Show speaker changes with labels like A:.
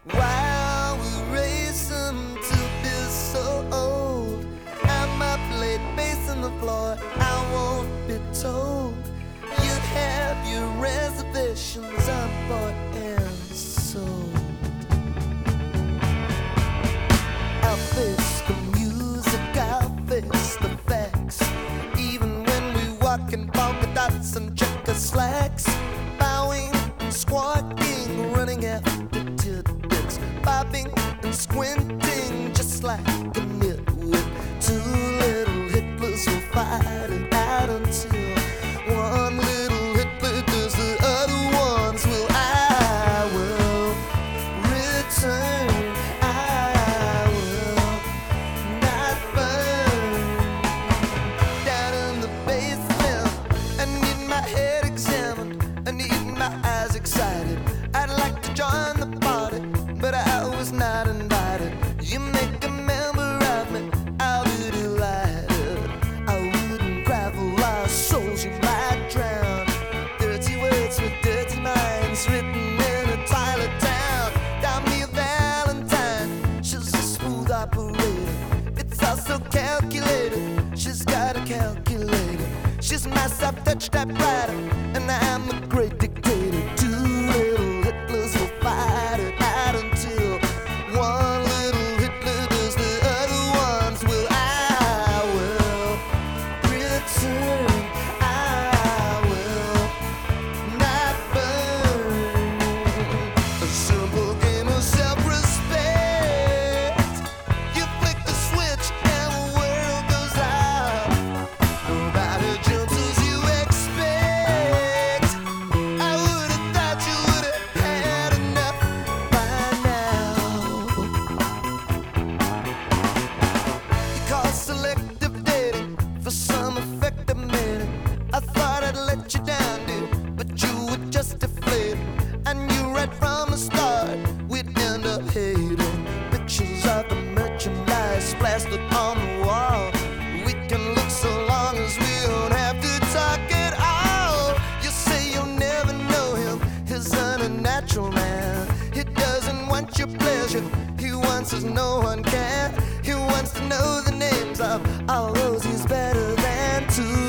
A: While we racing to be so old, I might play bass on the floor, I won't be told. You have your reservations, I'm bought and sold. I'll face the music, I'll face the facts. Even when we walk in polka dots and checker slacks, bowing and squawking, running after tidbits, bobbing and squinting just like a nitwit. Two little Hitlers will fight it out until one little Hitler does the other ones. Will I will return, I will not burn. Down in the basement, I need my head examined, I need my eyes excited. I'd like to join the party, but I was not invited. You make a member of me, I'll be delighted. I wouldn't gravel our souls, you might drown. Dirty words with dirty minds written in a toilet town. Down me a Valentine, she's a smooth operator. It's also calculated, she's got a calculator. She's my soft-touch typewriter, and I'm a great dictator. Two little Hitlers will fight it out until one little Hitler does the other ones. Will I will return, I will not burn. A simple game of self-respect. You flick the switch and the world goes out. Nobody jumps as you expect. I would've thought you would've had enough by now. You call selective dating for some effective meaning. I thought I'd let you down, dude, but you were just deflated. I knew right from the start we'd end up hating. Pictures of the merchandise plastered on the wall. We can look so long as we don't have to talk at all. You say you'll never know him, he's an unnatural man. He doesn't want your pleasure, he wants as no one can. He wants to know the names of all those he's better than to